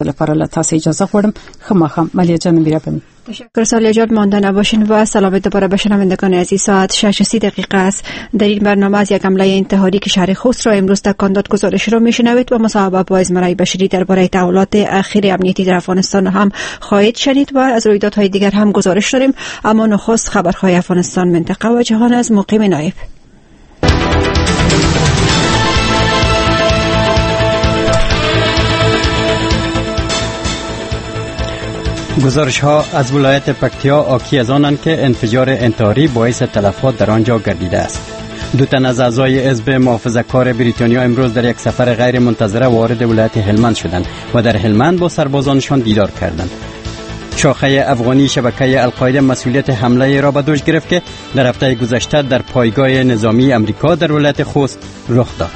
لپاره تاسو اجازه غواړم. خماخم ملیه جان میرم. تشکر سالیه جان، مانده نباشین و سلام دوباره به شنوندگان عزیز. ساعت 6:30 است. در این برنامه از یک حمله انتحاری که شهر خوست را امروز تکان داد گزارش را میشنوید و مصاحبه با ازمرای بشری درباره تحولات اخیر امنیتی در افغانستان هم خواهید شنید و از رویدادهای دیگر هم گزارش داریم. اما نخست خبرهای افغانستان، منطقه و جهان از مقیم نایب. گزارش ها از ولایت پکتیا حاکی از آنند که انفجار انتحاری باعث تلفات در آنجا گردیده است. 2 تن از اعضای حزب محافظه‌کار بریتانیا امروز در یک سفر غیر منتظره وارد ولایت هلمند شدند و در هلمند با سربازانشان دیدار کردند. شاخه افغانی شبکه القاعده مسئولیت حمله را به دوش گرفت که در هفته گذشته در پایگاه نظامی امریکا در ولایت خوست رخ داد.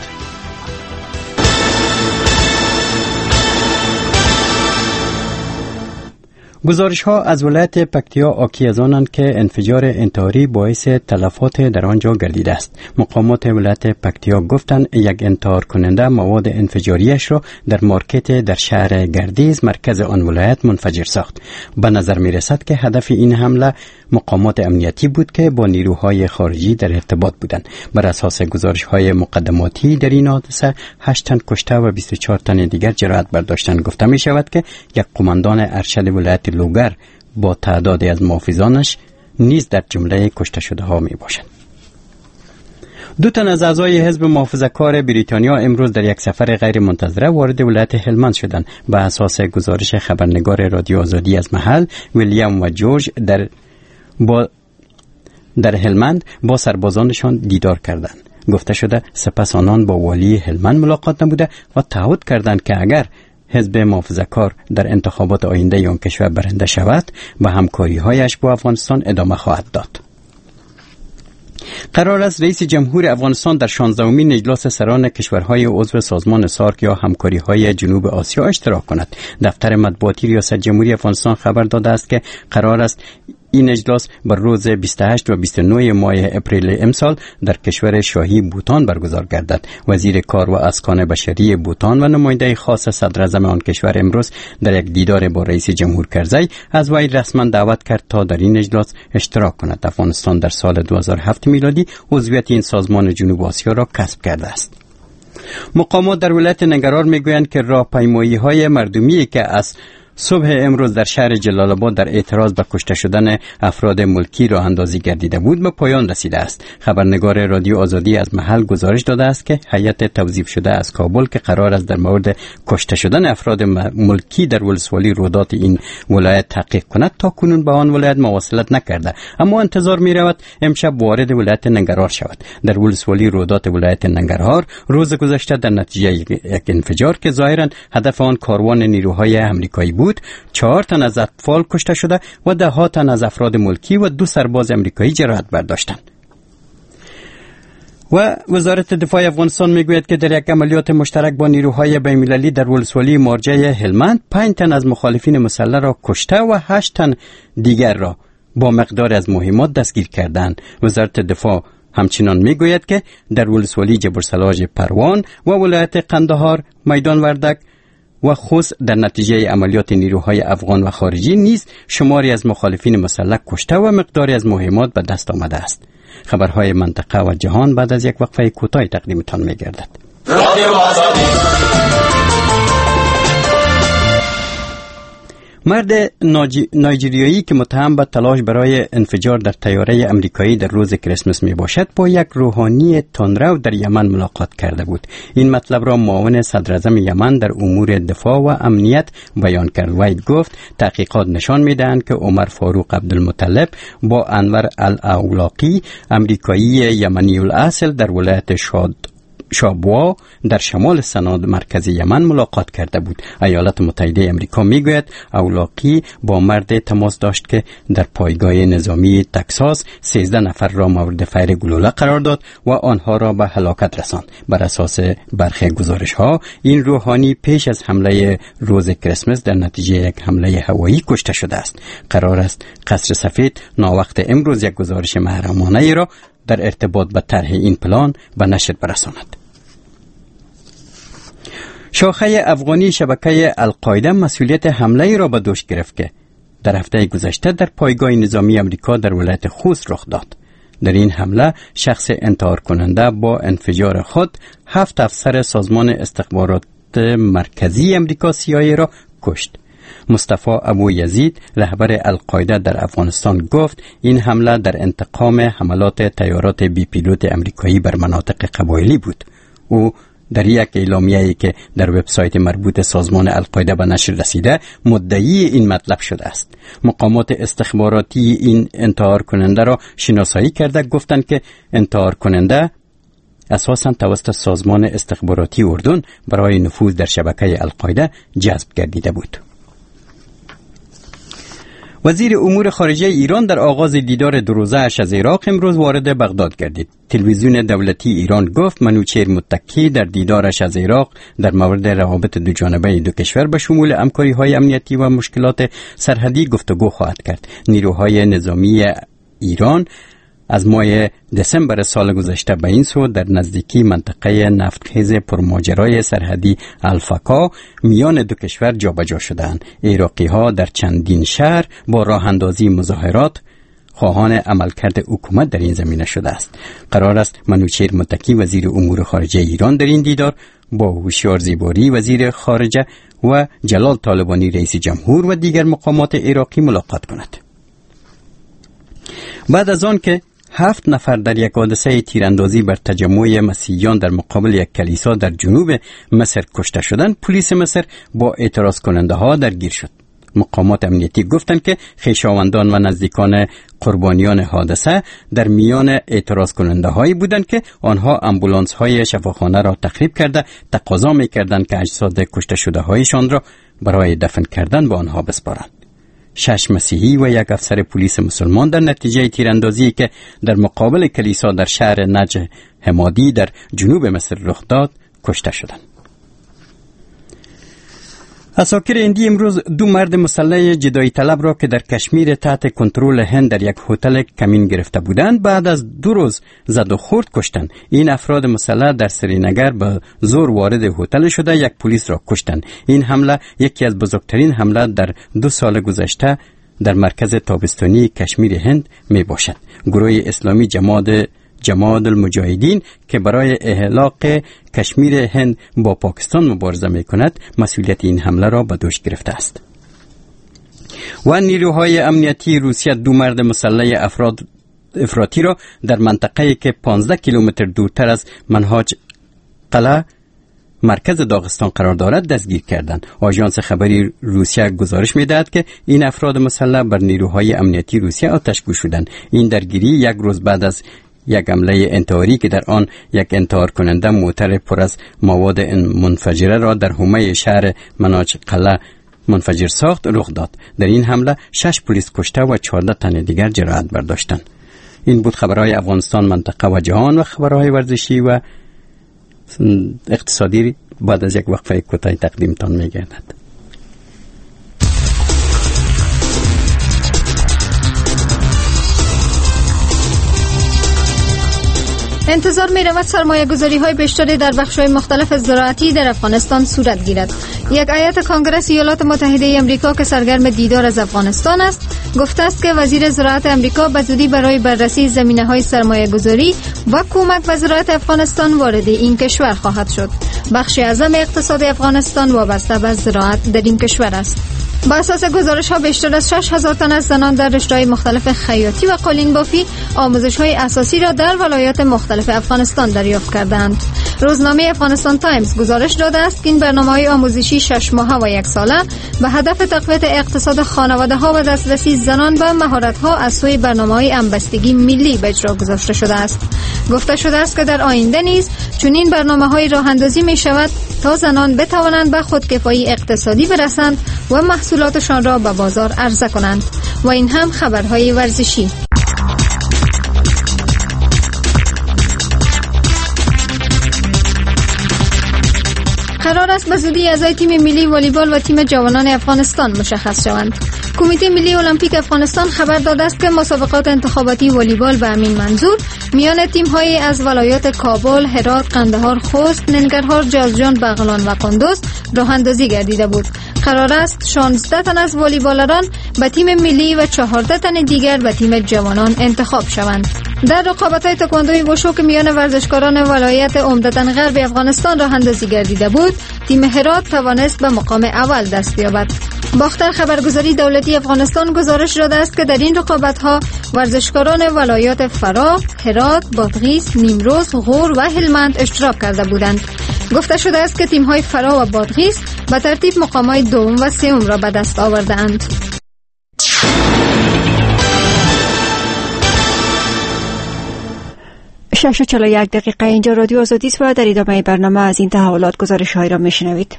گزارش ها از ولایت پکتیا حاکی از آنند که انفجار انتحاری باعث تلفات در آنجا گردیده است. مقامات ولایت پکتیا گفتند یک انتحار کننده مواد انفجاریش را در مارکت در شهر گردیز مرکز آن ولایت منفجر ساخت. به نظر می رسد که هدف این حمله مقامات امنیتی بود که با نیروهای خارجی در ارتباط بودند. بر اساس گزارش های مقدماتی در این حادثه 8 تن کشته و 24 تن دیگر جراحت برداشتند. گفته می شود که یک قماندان ارشد ولایت لوگر با تعدادی از محافظانش نیز در جمله کشته شده ها می باشند. 2 تن از اعضای حزب محافظه‌کار بریتانیا امروز در یک سفر غیر منتظره وارد ولایت هلمند شدند. به اساس گزارش خبرنگار رادیو آزادی از محل، ویلیام و جورج در هلمند با سربازانشان دیدار کردند. گفته شده سپس آنان با والی هلمند ملاقات نموده و تعهد کردند که اگر حزب محافظه‌کار در انتخابات آینده آن کشور برنده شود به همکاری‌هایش با افغانستان ادامه خواهد داد. قرار است رئیس جمهور افغانستان در 16مین اجلاس سران کشورهای عضو سازمان سارک یا همکاری‌های جنوب آسیا اشتراک کند. دفتر مطبوعاتی ریاست جمهوری افغانستان خبر داده است که قرار است این اجلاس بر روز 28 و 29 ماه اپریل امسال در کشور شاهی بوتان برگزار گردد. وزیر کار و اسکان بشری بوتان و نماینده خاص صدر اعظم آن کشور امروز در یک دیدار با رئیس جمهور کرزی از وی رسما دعوت کرد تا در این اجلاس اشتراک کند. افغانستان در سال 2007 میلادی عضویت این سازمان جنوب آسیا را کسب کرده است. مقامات در ولایت ننگرهار میگویند که راهپیمایی‌های مردمی که از صبح امروز در شهر جلال آباد در اعتراض به کشته شدن افراد ملکی راه اندازی گردیده بود به پایان رسیده است. خبرنگار رادیو آزادی از محل گزارش داده است که هیئت توظیف شده از کابل که قرار است در مورد کشته شدن افراد ملکی در ولسوالی رودات این ولایت تحقیق کند تا کنون به آن ولایت مواصلت نکرده، اما انتظار می رود امشب وارد ولایت ننگرهار شود. در ولسوالی رودات ولایت ننگرهار روز گذشته در نتیجه یک انفجار که ظاهرا هدف آن کاروان نیروهای آمریکایی بود 4 تن از اطفال کشته شده و 10 تن از افراد ملکی و 2 سرباز آمریکایی جراحت برداشتند. و وزارت دفاع افغانستان میگوید که در یک عملیات مشترک با نیروهای بین‌المللی در ولسوالی مارجه هلمند 5 تن از مخالفین مسلح را کشته و 8 تن دیگر را با مقدار از مهمات دستگیر کردند. وزارت دفاع همچنان میگوید که در ولسوالی جبرسلاج پروان و ولایت قندهار، میدان وردک و خوست در نتیجه عملیات نیروهای افغان و خارجی نیز شماری از مخالفین مسلح کشته و مقداری از مهمات به دست آمده است. خبرهای منطقه و جهان بعد از یک وقفه کوتاه تقدیمتان می‌گردد. مرد نایجریایی که متهم به تلاش برای انفجار در طیاره امریکایی در روز کریسمس می باشد با یک روحانی تندرو در یمن ملاقات کرده بود. این مطلب را معاون صدر اعظم یمن در امور دفاع و امنیت بیان کرد. وی گفت تحقیقات نشان می دهند که عمر فاروق عبدالمطلب با انور الاولاقی امریکایی یمنی الاصل در ولایت شابوا در شمال سناد مرکز یمن ملاقات کرده بود. ایالات متحده امریکا میگوید اولاقی با مرد تماس داشت که در پایگاه نظامی تکساس 13 نفر را مورد فیر گلوله قرار داد و آنها را به هلاکت رساند. بر اساس برخی گزارش ها این روحانی پیش از حمله روز کریسمس در نتیجه یک حمله هوایی کشته شده است. قرار است قصر سفید ناوقت امروز یک گزارش محرمانه را در ارتباط با طرح این پلان به نشر برساند. شاخه افغانی شبکه القاعده مسئولیت حمله را به دوش گرفت که در هفته گذشته در پایگاه نظامی امریکا در ولایت خوست رخ داد. در این حمله شخص انتحار کننده با انفجار خود 7 افسر سازمان استخبارات مرکزی امریکا CIA را کشت. مصطفی ابو یزید رهبر القاعده در افغانستان گفت این حمله در انتقام حملات طیارات بی پیلوت امریکایی بر مناطق قبایلی بود. او در یک اعلامیه‌ای که در وبسایت مربوط سازمان القاعده به نشر رسیده مدعی این مطلب شده است. مقامات استخباراتی این انتحار کننده را شناسایی کرده گفتند که انتحار کننده اساساً توسط سازمان استخباراتی اردن برای نفوذ در شبکه القاعده جذب گردیده بود. وزیر امور خارجه ایران در آغاز دیدار 2 روزه‌اش از عراق امروز وارد بغداد گردید. تلویزیون دولتی ایران گفت منوچهر متکی در دیدارش از عراق در مورد روابط دوجانبه دو کشور به شمول همکاری‌های امنیتی و مشکلات سرحدی گفتگو خواهد کرد. نیروهای نظامی ایران از ماه دسامبر سال گذشته به این سو در نزدیکی منطقه نفتخیز پرماجرای سرحدی الفکا میان دو کشور جابجا شدند. عراقی‌ها در چندین شهر با راه اندازی مظاهرات خواهان عملکرد حکومت در این زمینه شده است. قرار است منوچهر متکی وزیر امور خارجه ایران در این دیدار با هوشیار زیباری وزیر خارجه و جلال طالبانی رئیس جمهور و دیگر مقامات عراقی ملاقات کند. بعد از آن که 7 نفر در یک حادثه تیراندازی بر تجمع مسیحیان در مقابل یک کلیسا در جنوب مصر کشته شدند، پلیس مصر با اعتراض کننده ها درگیر شد. مقامات امنیتی گفتند که خویشاوندان و نزدیکان قربانیان حادثه در میان اعتراض کننده هایی بودند که آنها امبولانس های شفاخانه را تخریب کرده تقاضا می‌کردند که اجساد کشته شده هایشان را برای دفن کردن به آنها بسپارند. 6 مسیحی و 1 افسر پلیس مسلمان در نتیجه تیراندازی که در مقابل کلیسا در شهر نجع حمادی در جنوب مصر رخ داد کشته شدند. عساکر هندی امروز 2 مرد مسلح جدایی طلب را که در کشمیر تحت کنترل هند در یک هتل کمین گرفته بودند بعد از 2 روز زد و خورد کشتند. این افراد مسلح در سرینگر به زور وارد هتل شده 1 پلیس را کشتند. این حمله یکی از بزرگترین حمله در 2 سال گذشته در مرکز تابستانی کشمیر هند می باشد. گروه اسلامی جماعت المجاهدین که برای احلاق کشمیر هند با پاکستان مبارزه می کند مسئولیت این حمله را به دوش گرفته است. و نیروهای امنیتی روسیه 2 مرد مسلح افراطی را در منطقه‌ای که 15 کیلومتر دورتر از منهاج قلعه مرکز داغستان قرار دارد دستگیر کردند. آژانس خبری روسیه گزارش می‌دهد که این افراد مسلح بر نیروهای امنیتی روسیه آتش‌گیر شدند. این درگیری 1 روز بعد از یک حمله انتحاری که در آن یک انتحار کننده موتر پر از مواد منفجره را در حومه شهر مناج قلعه منفجر ساخت رخ داد. در این حمله 6 پلیس کشته و 14 تن دیگر جراحت برداشتند. این بود خبرهای افغانستان، منطقه و جهان و خبرهای ورزشی و اقتصادی بعد از یک وقفه کوتاه تقدیمتان می‌گردد. انتظار می رود سرمایه گذاری های بیشتری در بخش های مختلف زراعتی در افغانستان صورت گیرد. یک هیئت کانگرس ایالات متحده امریکا که سرگرم دیدار از افغانستان است گفته است که وزیر زراعت امریکا به زودی برای بررسی زمینه های سرمایه گذاری و کمک به زراعت افغانستان وارد این کشور خواهد شد. بخش اعظم اقتصاد افغانستان وابسته به زراعت در این کشور است. با اساس گزارش ها بیشتر از 6000 تن از زنان در رشته‌های مختلف خیاطی و قالین بافی آموزش های اساسی را در ولایات مختلف افغانستان دریافت کردند. روزنامه افغانستان تایمز گزارش داده است که این برنامه‌های آموزشی 6 ماهه و 1 ساله به هدف تقویت اقتصاد خانواده ها و دسترسی زنان به مهارت ها از سوی برنامه‌های همبستگی ملی به اجرا گذاشته شده است. گفته شده است که در آینده نیز چنین برنامه‌های راه اندازی می شود تا زنان بتوانند به خودکفایی اقتصادی برسند و محصولاتشان را به بازار عرضه کنند. و این هم خبرهای ورزشی. قرار است به زودی اعضای تیم ملی والیبال و تیم جوانان افغانستان مشخص شوند. کمیته ملی المپیک افغانستان خبر داده است که مسابقات انتخاباتی والیبال به همین منظور میان تیم‌های از ولایات کابل، هرات، قندهار، خوست، ننگرهار، جوزجان، بغلان و قندوز راه اندازی گردیده بود. قرار است 16 تن از والیبالران به تیم ملی و 14 تن دیگر به تیم جوانان انتخاب شوند. در رقابت‌های تکواندوی وشو که میان ورزشکاران ولایت عمدتاً غرب افغانستان راه اندازی گردیده بود، تیم هرات توانست به مقام اول دست یابد. باختر خبرگزاری دولتی افغانستان گزارش داده است که در این رقابت‌ها ورزشکاران ولایات فراه، هرات، بادغیس، نیمروز، غور و هلمند اشتراک کرده بودند. گفته شده است که تیم‌های فراه و بادغیس به ترتیب مقام‌های دوم و سوم را به دست آورده‌اند. 6:41 دقیقه اینجا رادیو آزادی است و در ادامه برنامه از این تحولات گزارش‌هایی را می‌شنوید.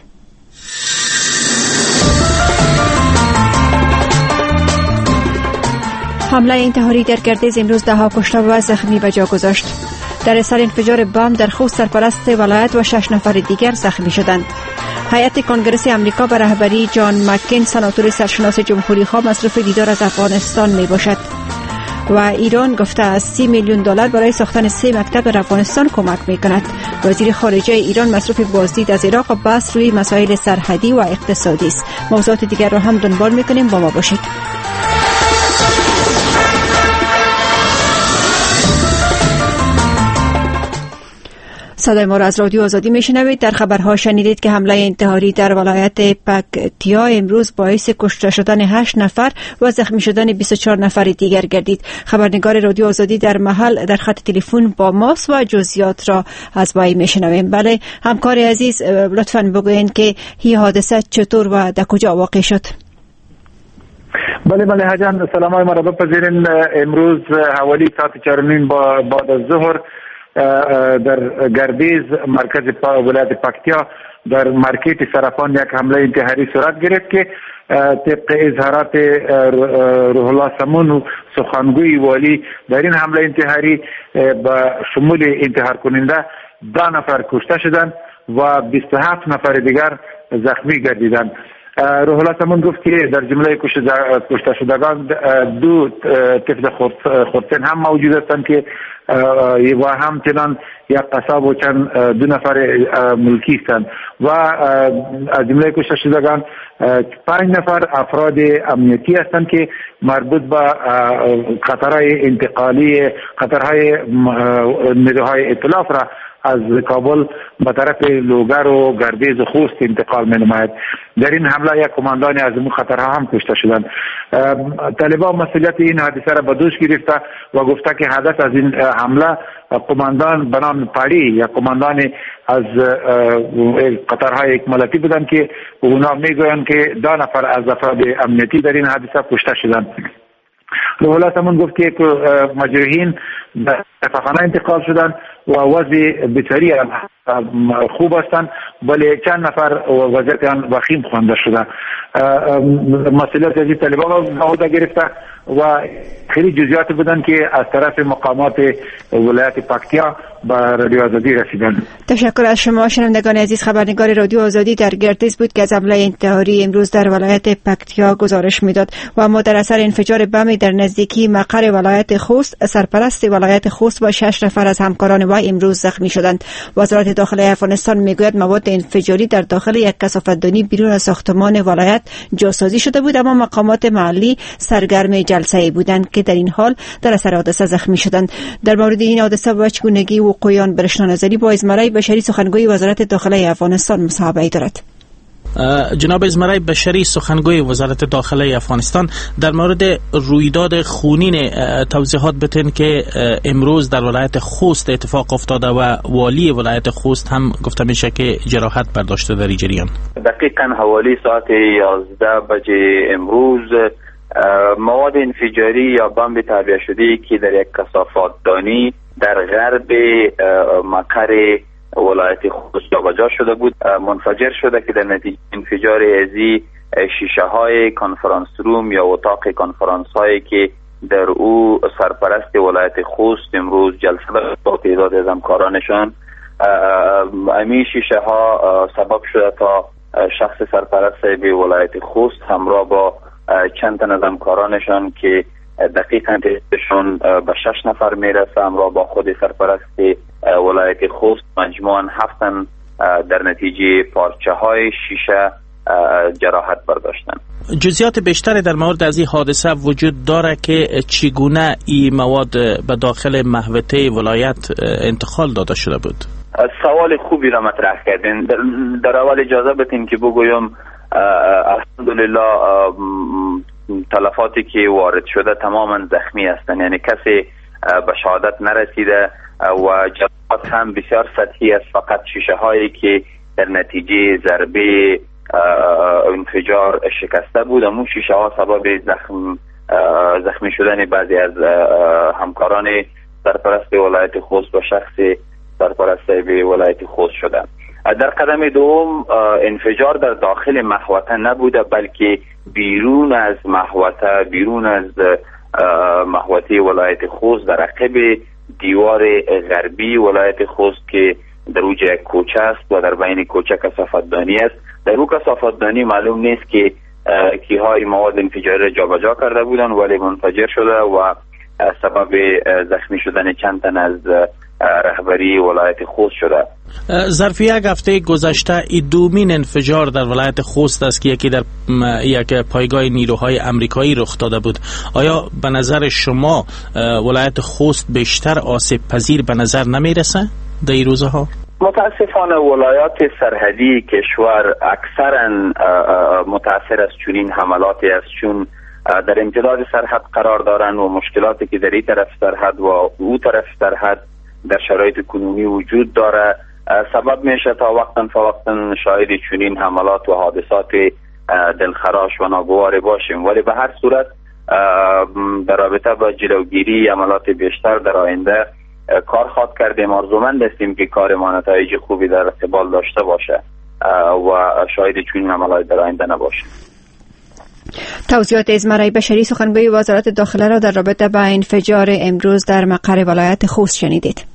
حمله انتحاری در گردیز امروز 10 کشته و زخمی به جا گذاشت. در اثر انفجار بم در خوست سرپرست ولایت و 6 نفر دیگر زخمی شدند. هیئت کنگره آمریکا به رهبری جان مکین سناتور سرشناس جمهوری خواه مصروف دیدار از افغانستان می باشد. و ایران گفته است 30 میلیون دلار برای ساختن 3 مکتب در افغانستان کمک می کند. وزیر خارجه ایران مصروف بازدید از عراق و بحث روی مسائل سرحدی و اقتصادی است. موضوعات دیگر را هم دنبال می کنیم، با ما باشید. صدای ما را از رادیو آزادی میشنوید. در خبرها شنیدید که حمله انتحاری در ولایت پکتیا امروز باعث کشته شدن 8 نفر و زخمی شدن 24 نفر دیگر گردید. خبرنگار رادیو آزادی در محل در خط تلفن با ماست و جزئیات را از وی میشنویم. بله همکار عزیز، لطفاً بگوین که این حادثه چطور و در کجا واقع شد؟ بله حجان، سلامای مرحبا پذیرین. امروز حوالی ساعت 4:30 بعد از ظهر در گردیز مرکز ولایت پکتیا در مارکت سرپان یک حمله انتحاری صورت گرفت که طبق اظهارات روح الله سمون و سخنگوی والی در این حمله انتحاری به شمول انتحار کننده 10 نفر کشته شدند و 27 نفر دیگر زخمی گردیدند. روح الله سمون گفت که در جمله کشته شدگان 2 طفل خردسن هم موجود هستند که و همچنان یک قصاب و چند 2 نفر ملکی هستند و از جمله کشته شدگان 5 نفر افراد امنیتی هستند که مربوط به خطرهای انتقالی، خطرهای نیروهای ائتلاف را از کابل به طرف لوگر و گردیز و خوست انتقال می نماید. در این حمله یک کماندان از این خطرها هم کشته شدند. طالبان مسئولیت این حادثه را به دوش گرفته و گفته که هدف از این حمله کماندان به نام پاڑی یا کماندان از قطرهای اکمالاتی بودند که اونا میگویند که 2 نفر از افراد امنیتی در این حادثه کشته شدند. روح الله سمون گفت که مجروحین به شفاخانه انتقال شدند و وضع بسیاری خوب هستند، ولی چند نفر وضعیت آن وخیم خوانده شده. مسئولیت از طالبان را عهده گرفته و خیلی جزئیات بودند که از طرف مقامات ولایت پکتیا به رادیو آزادی رسیدند. تشکر از شما شنوندگان عزیز. خبرنگار رادیو آزادی در گردیز بود که از حمله انتحاری امروز در ولایت پکتیا گزارش میداد. و ما در اثر انفجار بم در نزدیکی مقر ولایت خوست سرپرست ولایت خوست و 6 نفر از همکاران وی امروز زخمی شدند. وزارت داخلی افغانستان میگوید مواد انفجاری در داخل یک کثافت‌دانی بیرون از ساختمان ولایت جاسازی شده بود، اما مقامات محلی سرگرم جلسه بودند که در این حال در اثر حادثه زخمی شدند. در مورد این حادثه و چگونگی وقوع آن برشنا نظری با ازمرای بشری سخنگوی وزارت داخلی افغانستان مصاحبه دارد. جناب ازمرای بشری سخنگوی وزارت داخلی افغانستان، در مورد رویداد خونین توضیحات بتین که امروز در ولایت خوست اتفاق افتاده و والی ولایت خوست هم گفته میشه که جراحت برداشته در این جریان. دقیقاً حوالی ساعت 11 بجه امروز مواد انفجاری یا بمب تعبیه شده که در یک کثافاتدانی در غرب مقر ولایت خوست جابجا شده بود منفجر شده که در نتیجه انفجار ازی شیشه های کنفرانس روم یا اتاق کنفرانس هایی که در او سرپرست ولایت خوست امروز جلسه با تعداد از همکارانشان امی شیشه ها سبب شده تا شخص سرپرست به ولایت خوست همراه با چند تن از همکارانشان که دقیقاً تعدادشون به 6 نفر میرسه همراه با خود سرپرست ولایت خوست مجموعاً 7 تن در نتیجه پارچه های شیشه جراحت برداشتن. جزئیات بیشتری در مورد از این حادثه وجود داره که چگونه این مواد به داخل محوطه ولایت انتقال داده شده بود؟ سوال خوبی را مطرح کردین. در اول اجازه بدین که بگویم الحمدلله تلفاتی که وارد شده تماما زخمی هستند، یعنی کسی به شهادت نرسیده و جراحات هم بسیار سطحی است، فقط شیشه هایی که در نتیجه ضربه انفجار شکسته بود. اون شیشه ها سبب زخمی شدن بعضی از همکاران سرپرست ولایت خوست و شخص سرپرست به ولایت خوست شدند. در قدم دوم انفجار در داخل محوطه نبوده بلکه بیرون از محوطه، بیرون از محوطه ولایت خوست در عقب دیوار غربی ولایت خوست که در اوج یک کوچه است و در بین کوچه کثافت‌دانی است. در او کثافت‌دانی معلوم نیست که کیهای مواد انفجاری را جابجا کرده بودند ولی منفجر شده و سبب زخمی شدن چند تن از رهبری ولایت خوست شده. ظرف یک هفته گذشته دومین انفجار در ولایت خوست است که یکی در یک پایگاه نیروهای امریکایی رخ داده بود. آیا به نظر شما ولایت خوست بیشتر آسیب پذیر به نظر نمیرسه در این روزها؟ متاسفانه ولایات سرحدی کشور اکثرا متاثر از چنین حملاتی است، چون در امتداد سرحد قرار دارند و مشکلاتی که در این طرف سرحد و او طرف سرحد در شرایط کنونی وجود داره سبب میشه تا وقتا فوقتا شاهد چنین حملات و حادثات دلخراش و ناگوار باشیم. ولی به هر صورت در رابطه با جلوگیری حملات بیشتر در آینده کار خواهد کردیم. آرزومند هستیم که کار ما نتایج خوبی در قبال داشته باشه و شاهد چنین حملات در آینده نباشیم. توضیحات ازمرای بشری سخنگوی وزارت داخله را در رابطه با انفجار امروز در مقر ولایت خوست شنیدید.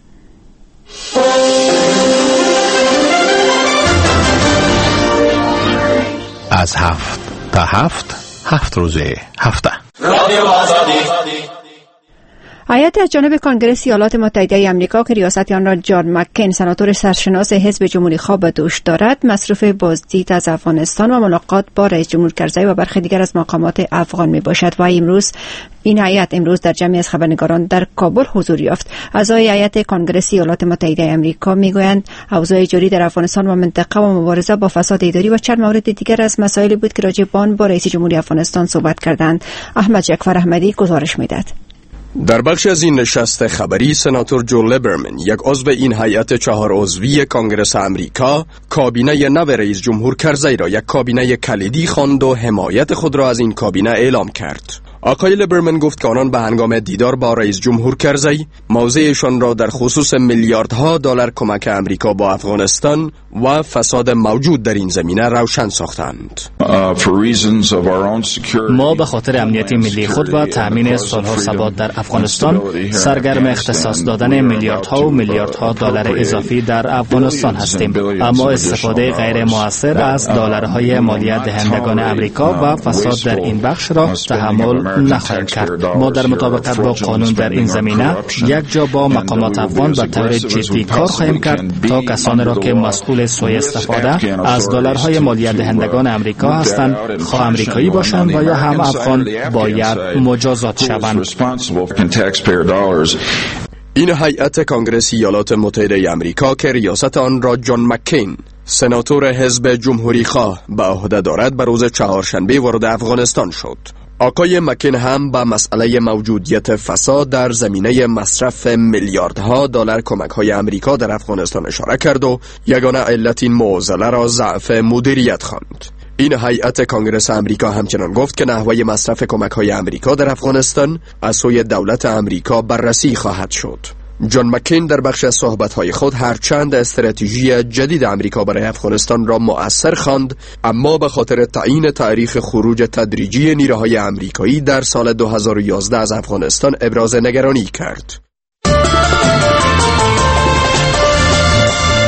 از 7 تا 7 روزه هفته رادیو آزادی. هیئت از جانب کنگره ایالات متحده آمریکا که ریاست آن را جان مکین سناتور سرشناس حزب جمهوری خواه به دوش دارد مصروف بازدید از افغانستان و ملاقات با رئیس جمهور کرزی و برخی دیگر از مقامات افغان می باشد و این هیئت امروز در جمعی از خبرنگاران در کابل حضور یافت. اعضای هیئت کنگره ایالات متحده آمریکا میگویند اوضاع جاری در افغانستان و منطقه و مبارزه با فساد اداری و چند مورد دیگر از مسائلی بود که راجع به آن با رئیس جمهوری افغانستان صحبت کردند. احمد جعفر احمدی گزارش میدهد. در بخش از این نشست خبری سناتور جو لیبرمن یک عضو این هیئت 4 عضوی کنگره آمریکا کابینه نو رئیس جمهور کرزی را یک کابینه کلیدی خواند و حمایت خود را از این کابینه اعلام کرد. آقای لیبرمن گفت که آنان به هنگام دیدار با رئیس جمهور کرزی موضعشان را در خصوص میلیاردها دلار کمک امریکا با افغانستان و فساد موجود در این زمینه روشن ساختند. ما به خاطر امنیت ملی خود و تأمین صلح و ثبات در افغانستان سرگرم اختصاص دادن میلیاردها دلار اضافی در افغانستان هستیم، اما استفاده غیر مؤثر از دلارهای مالیات دهندگان امریکا و فساد در این بخش را تحمل نخواهیم کرد. ما در مطابقت با قانون در این زمینه یک جا با مقامات افغان به طور جدی کار خواهیم کرد تا کسانی را که مسئول سوء استفاده از دلارهای مالیات دهندگان امریکا هستند، خواه امریکایی باشند و یا هم افغان، باید مجازات شوند. این هیئت کنگره ایالات متحده آمریکا که ریاست آن را جان مکین سناتور حزب جمهوری خواه به عهده دارد به روز چهارشنبه وارد افغانستان شد. آقای مکین هم به مسئله موجودیت فساد در زمینه مصرف میلیاردها دلار کمک‌های امریکا در افغانستان اشاره کرد و یگانه علت این معضله را ضعف مدیریت خواند. این هیئت کنگره آمریکا همچنان گفت که نحوه مصرف کمک‌های امریکا در افغانستان از سوی دولت امریکا بررسی خواهد شد. جان مکین در بخش از صحبت‌های خود هرچند استراتژی جدید امریکا برای افغانستان را مؤثر خواند، اما به خاطر تعیین تاریخ خروج تدریجی نیروهای امریکایی در سال 2011 از افغانستان ابراز نگرانی کرد.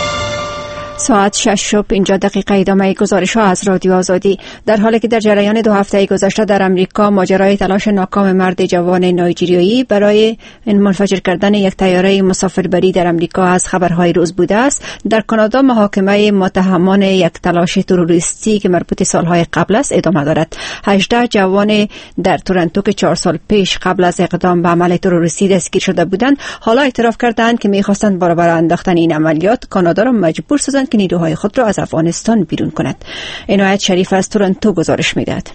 ساعت 6:50 ادامه گزارش ها از رادیو آزادی. در حالی که در جریان 2 هفته گذشته در امریکا ماجرای تلاش ناکام مرد جوان نایجریایی برای منفجر کردن یک طیاره مسافربری در امریکا از خبرهای روز بوده است، در کانادا محاکمه متهمان یک تلاش تروریستی که مربوط سالهای قبل است ادامه دارد. 18 جوان در تورنتو که 4 سال پیش قبل از اقدام به عمل تروریستی دستگیر شده بودند، حالا اعتراف کردند که می‌خواستند برای انداختن این عملیات کانادا را مجبور سازند که نیروهای خود را از افغانستان بیرون کند. عنایت شریف از تورنتو گزارش می‌دهد.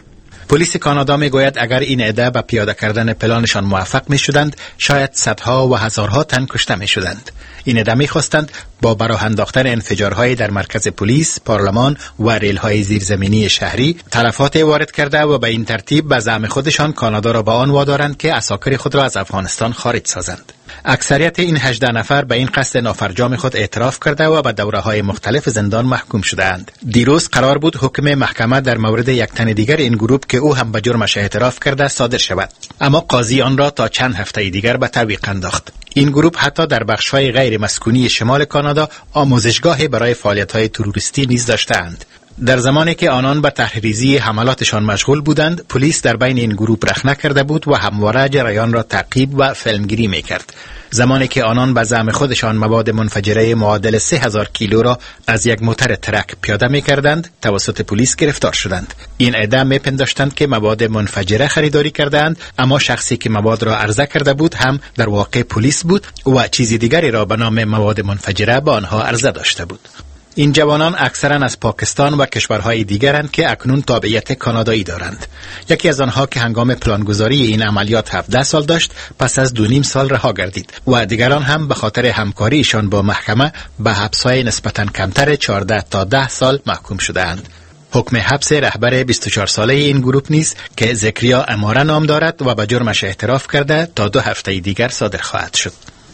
پلیس کانادا میگوید اگر این عده به پیاده کردن پلانشان موفق میشدند شاید صدها و هزارها تن کشته میشدند. این عده میخواستند با براه انداختن انفجارهای در مرکز پلیس، پارلمان و ریل‌های زیرزمینی شهری تلفات وارد کرده و به این ترتیب به زعم خودشان کانادا را به آن وادارند که اساکر خود را از افغانستان خارج سازند. اکثریت این 18 نفر به این قصد نافرجام خود اعتراف کرده و به دوره‌های مختلف زندان محکوم شده‌اند. دیروز قرار بود حکم محکمه در مورد یک تن دیگر این گروه که او هم به جرمش اعتراف کرده صادر شود، اما قاضی آن را تا چند هفته دیگر به تعویق انداخت. این گروه حتی در بخش‌های غیر مسکونی شمال کانادا آموزشگاهی برای فعالیت‌های تروریستی نیز داشته‌اند. در زمانی که آنان به تحریریزی حملاتشان مشغول بودند، پلیس در بین این گروه رخنه کرده بود و همواره جریان را تعقیب و فیلمگیری می‌کرد. زمانی که آنان به زعم خودشان مواد منفجره معادل 3000 کیلو را از یک موتر ترک پیاده می‌کردند، توسط پلیس گرفتار شدند. این عده می‌پنداشتند که مواد منفجره خریداری کردند، اما شخصی که مواد را عرضه کرده بود هم در واقع پلیس بود و چیزی دیگری را به نام مواد منفجره به آنها عرضه داشته بود. این جوانان اکثرا از پاکستان و کشورهای دیگرند که اکنون تابعیت کانادایی دارند. یکی از آنها که هنگام پلانگذاری این عملیات 17 سال داشت، پس از 2.5 سال رها گردید و دیگران هم به خاطر همکاریشان با محکمه به حبس‌های نسبتاً کمتر 14 تا 10 سال محکوم شده‌اند. حکم حبس رهبر 24 ساله این گروه نیز که زکریا اماره نام دارد و به جرمش اعتراف کرده تا 2 هفته دیگر صادر خواهد شد.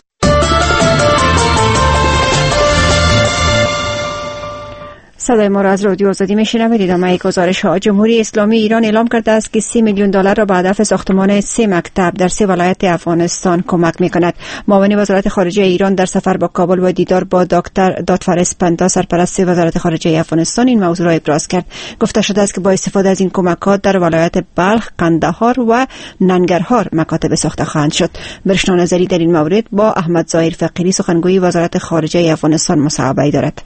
صدای ما را از رادیو آزادی میشنوید. ادامه گزارش ها. جمهوری اسلامی ایران اعلام کرده است که 30 میلیون دلار را به هدف ساختمان 3 مکتب در 3 ولایت افغانستان کمک میکند. معاون وزارت خارجه ایران در سفر با کابل و دیدار با دکتر دادفرس پنتا سرپرست وزارت خارجه افغانستان این موضوع را ابراز کرد. گفته شده است که با استفاده از این کمکات در ولایت بلخ، قندهار و ننگرهار مکاتب ساخته خواهند شد. برشنا نظری در این مورد با احمد ظاهر فقیری سخنگوی وزارت خارجه افغانستان مصاحبه دارد.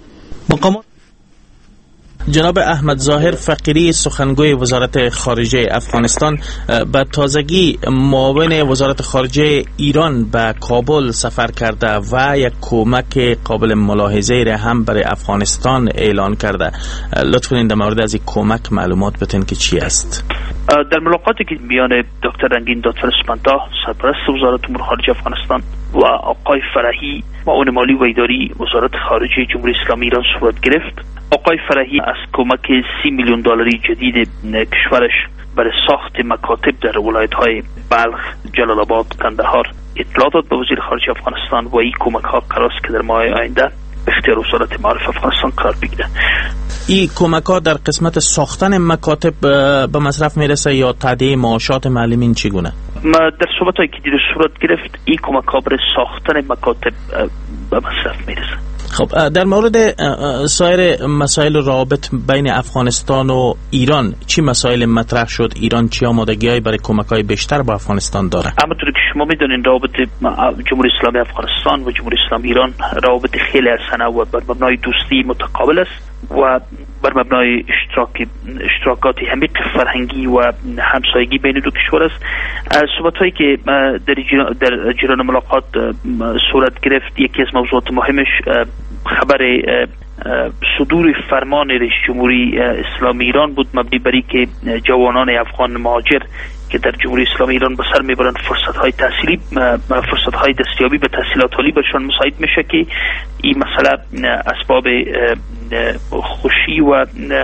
جناب احمد ظاهر فقیری سخنگوی وزارت خارجه افغانستان به تازگی معاون وزارت خارجه ایران به کابل سفر کرده و یک کمک قابل ملاحظه را هم برای افغانستان اعلان کرده. لطفاً در مورد از این کمک معلومات بتین که چی است. در ملاقاتی که میان دکتر رنگین دادفرس پنتا سرپرست وزارت امور خارجه افغانستان و آقای فرحی معاون مالی و اداری وزارت خارجه جمهوری اسلامی ایران صورت گرفت، آقای فرحی از کمک 30 میلیون دلاری جدید کشورش برای ساخت مکاتب در ولایت‌های بلخ، جلال آباد، قندهار اطلاع داد به وزیر خارجه افغانستان و این کمک‌ها قرار است که در ماه آینده به اختیار وزارت معارف افغانستان قرار بگیره. این کمک‌ها در قسمت ساختن مکاتب به مصرف میرسه یا تعدیه معاشات معلمین چگونه؟ در صحبت‌هایی که دیروز صورت گرفت این کمک‌ها برای ساختن مکاتب به مصرف میرسه. خب در مورد سایر مسائل رابط بین افغانستان و ایران چی مسائل مطرح شد؟ ایران چی آمادگی‌های برای کمک‌های بیشتر با افغانستان داره؟ همونطور که شما می‌دونین رابط جمهوری اسلامی افغانستان و جمهوری اسلامی ایران رابط خیلی حسنه و بر مبنای دوستی متقابل است و بر مبنای اشتراکات عمیق فرهنگی و همسایگی بین دو کشور است. صحبت‌هایی که در جریان ملاقات صورت گرفت، یکی از موضوعات مهمش خبر صدور فرمان رئیس جمهوری اسلامی ایران بود، مبنی بر اینکه جوانان افغان مهاجر که در جمهوری اسلامی ایران به سر میبرند فرصت‌های تحصیلی، فرصت‌های دستیابی به تحصیلات عالی برشان مساعد میشه که این مسئله اسباب خوشی و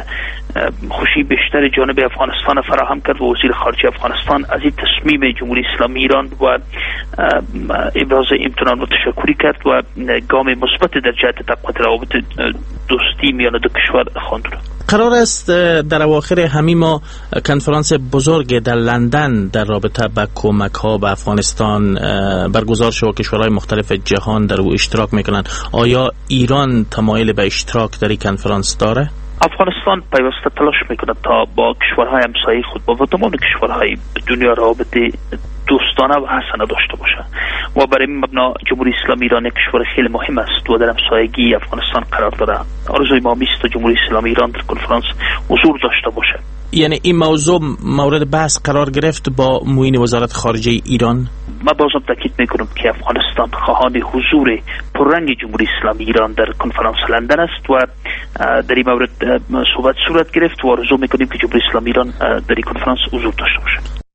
خوشی بیشتر جانب افغانستان فراهم کرد و وزیر خارجه افغانستان از این تصمیم جمهوری اسلامی ایران و ابراز امتنان و تشکری کرد و گام مثبت در جهت تقویت روابط دوستی میان دو کشور خواند. قرار است در اواخر همین ماه کنفرانس بزرگ در لندن در رابطه با کمک ها به افغانستان برگزار شد و کشورهای مختلف جهان در او اشتراک میکنند. آیا ایران تمایل به اشتراک در این کنفرانس داره؟ افغانستان پیوسته تلاش میکنه تا با کشورهای همسایه خود با تمام کشورهای دنیا روابط دوستانه و حسنه داشته باشه و برای این مبنا جمهوری اسلامی ایران یک کشور خیلی مهم است و در همسایگی افغانستان قرار داره. آرزوی ما است تا جمهوری اسلامی ایران در کنفرانس حضور داشته باشه. یعنی این موضوع مورد بحث قرار گرفت با معین وزارت خارجه ایران؟ ما بازم تاکید میکنم که افغانستان خواهان حضور پررنگ جمهوری اسلامی ایران در کنفرانس لندن است و در این مورد صورت گرفت و آرزو میکنیم که جمهوری اسلامی ایران در این کنفرانس حضور داشته باشه.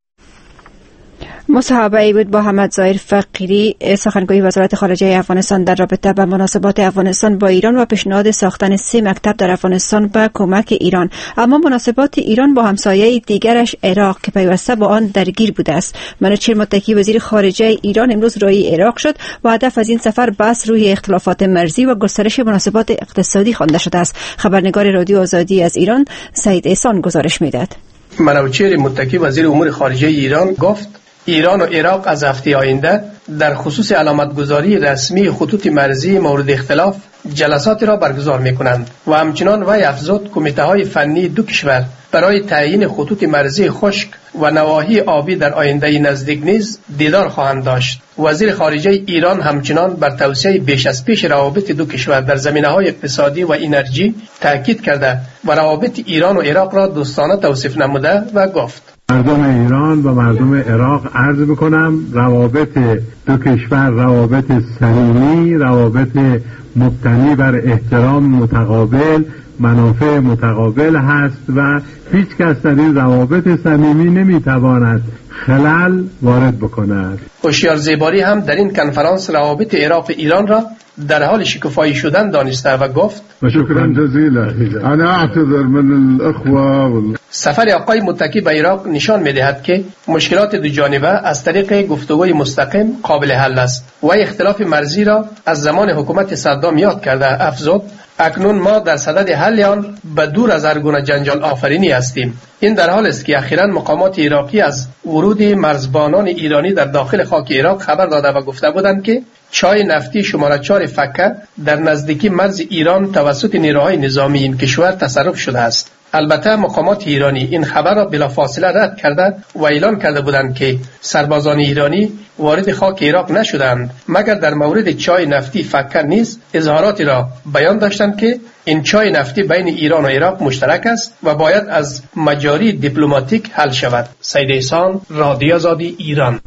مصاحبه ای بود با حمد ظاهر فقیری، سخنگوی وزارت خارجه افغانستان در رابطه با مناسبات افغانستان با ایران و پیشنهاد ساختن 3 مکتب در افغانستان به کمک ایران. اما مناسبات ایران با همسایه دیگرش عراق که پیوسته با آن درگیر بوده است. منوچهر متکی وزیر خارجه ایران امروز راهی عراق شد و هدف از این سفر بحث روی اختلافات مرزی و گسترش مناسبات اقتصادی خوانده شده است. خبرنگار رادیو آزادی از ایران سعید احسان گزارش میدهد. منوچهر متکی وزیر امور خارجه ایران گفت ایران و عراق از هفته آینده در خصوص علامتگذاری رسمی خطوط مرزی مورد اختلاف جلسات را برگزار می‌کنند و همچنان وی افزود کمیته‌های فنی دو کشور برای تعیین خطوط مرزی خشک و نواحی آبی در آینده نزدیک نیز دیدار خواهند داشت. وزیر خارجه ایران همچنان بر توسعه بیش از پیش روابط دو کشور در زمینه‌های اقتصادی و انرژی تاکید کرده و روابط ایران و عراق را دوستانه توصیف نموده و گفت مردم ایران و مردم عراق عرض میکنم روابط دو کشور روابط صمیمی، روابط مبتنی بر احترام متقابل، منافع متقابل هست و هیچ کس در این روابط صمیمی نمیتواند خلل وارد بکند. هوشیار زیباری هم در این کنفرانس روابط عراق ایران را در حال شکوفایی شدن دانسته و گفت شکرا جزیلا انا اعتذر من الاخوه. سفر آقای متکی به عراق نشان می‌دهد که مشکلات دو جانبه از طریق گفتگوی مستقیم قابل حل است و اختلاف مرزی را از زمان حکومت صدام یاد کرده. افزود اکنون ما در صدد حل آن به دور از هر گونه جنجال آفرینی هستیم. این در حال است که اخیراً مقامات عراقی از ورود مرزبانان ایرانی در داخل خاک عراق خبر داده و گفته بودند که چای نفتی شماره 4 فکه در نزدیکی مرز ایران توسط نیروهای نظامی این کشور تصرف شده است. البته مقامات ایرانی این خبر را بلافاصله رد کرده و اعلان کرده بودند که سربازان ایرانی وارد خاک عراق نشدند، مگر در مورد چای نفتی فکر نیز اظهاراتی را بیان داشتند که این چای نفتی بین ایران و عراق مشترک است و باید از مجاری دیپلماتیک حل شود. سعید احسان، رادیو آزادی ایران.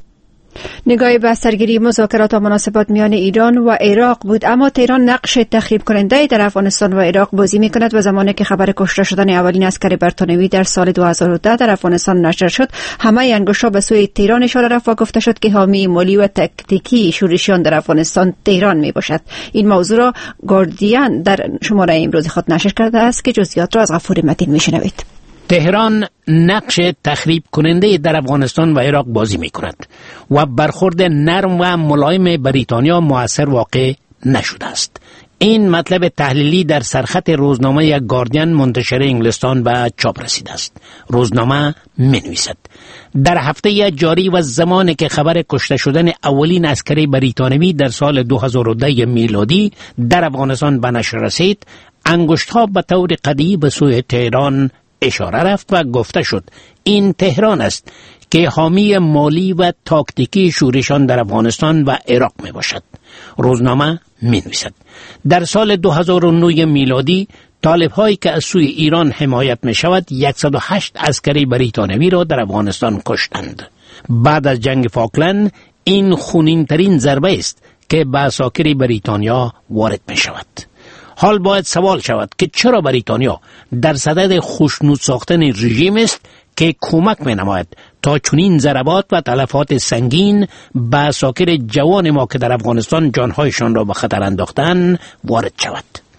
نگاهی به سرگیری مذاکرات و مناسبات میان ایران و عراق بود، اما تهران نقش تخریب کننده در افغانستان و عراق بازی میکند و زمانی که خبر کشته شدن اولین عسکر برتانوی در سال 2010 در افغانستان نشر شد، همه انگشت‌ها به سوی تهران اشاره رفت و گفته شد که حامی مالی و تاکتیکی شورشیان در افغانستان تهران میباشد. این موضوع را گاردین در شماره امروز خود نشر کرده است که جزئیات را از غفور متین میشنوید. تهران نقش تخریب کننده در افغانستان و عراق بازی می کند و برخورد نرم و ملایم بریتانیا مؤثر واقع نشده است. این مطلب تحلیلی در سرخط روزنامه گاردین منتشر انگلستان به چاپ رسیده است. روزنامه می نویسد در هفته جاری و زمانی که خبر کشته شدن اولین عسکر بریتانوی در سال 2010 میلادی در افغانستان به نشر رسید، انگشت‌ها به طور قطعی به سوی تهران اشاره رفت و گفته شد این تهران است که حامی مالی و تاکتیکی شورشان در افغانستان و عراق می باشد. روزنامه می نویسد در سال 2009 میلادی طالب هایی که از سوی ایران حمایت می شود 108 عسکری بریتانوی را در افغانستان کشتند. بعد از جنگ فاکلند این خونین ترین ضربه است که به عساکر بریتانیا وارد می شود. حال باید سوال شود که چرا بریتانیا در صدد خوشنود ساختن رژیم است که کمک می نماید تا چنین ضربات و تلفات سنگین به عساکر جوان ما که در افغانستان جانهایشان را به خطر انداختند وارد شود.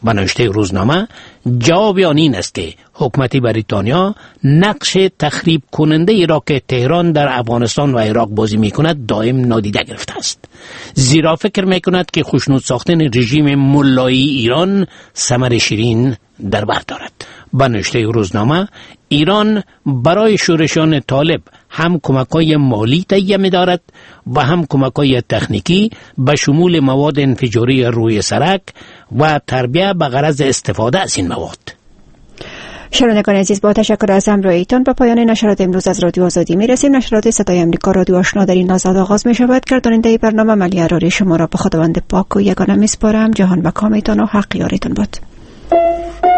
به نوشته روزنامه جواب آن این است که حکومت بریتانیا نقش تخریب کننده ای را که تهران در افغانستان و عراق بازی می کند دائم نادیده گرفته است، زیرا فکر می کند که خشنود ساختن رژیم ملایی ایران ثمر شیرین در بر دارد. به نوشته روزنامه ایران برای شورشان طالب هم کمک‌های مالی تهیه می‌دارد و هم کمک‌های تکنیکی به شمول مواد انفجاری روی سرک و تربیه به غرض استفاده از این مواد. شنوندگان عزیز، با تشکر از همراهیتان به پایان نشرات امروز از رادیو آزادی میرسیم. نشرات صدای آمریکا رادیو آشنا در این لحظات آغاز می شود. گرداننده برنامه ملی اراری شما را به خداوند پاک و یگانه میسپارم. جهان به کامتان و حق یاریتان باد.